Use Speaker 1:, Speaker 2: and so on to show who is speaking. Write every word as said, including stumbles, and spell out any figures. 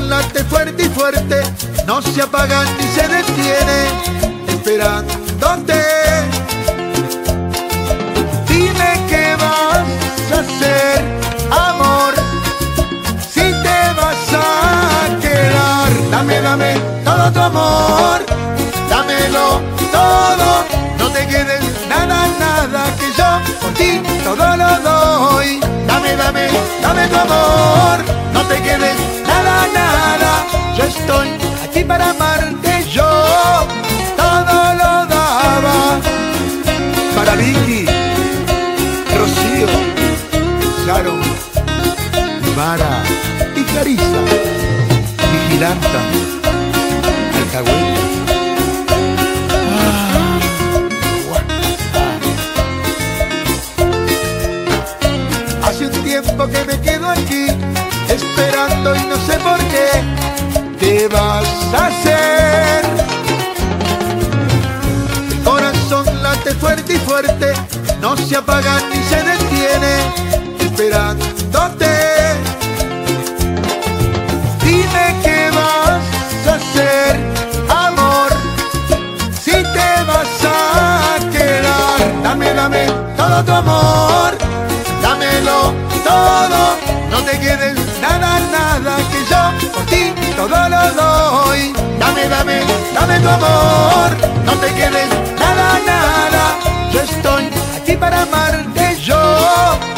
Speaker 1: late fuerte y fuerte, no se apaga ni se detiene, esperándote. Dime qué vas a hacer, amor, si te vas a quedar. Dame, dame todo tu amor, dámelo todo, no te quedes nada, nada, que yo por ti todo lo doy. Dame, dame, dame tu amor, no te quedes nada, nada, yo estoy aquí para amarte, yo todo lo daba. Para Vicky, Rocío, Sharon, Mara y Clarisa, Vigilanta, Alcahueta. Hace un tiempo que me quedo aquí, esperando y no sé por qué. ¿Qué vas a hacer? El corazón late fuerte y fuerte, no se apaga ni se detiene, esperándote. Dime qué vas a hacer, amor, si te vas a quedar. Dame, dame todo tu amor, dámelo todo, no te quedes nada, nada, que yo por ti todo lo doy. Dame, dame, dame tu amor, no te quedes nada, nada, yo estoy aquí para amarte, yo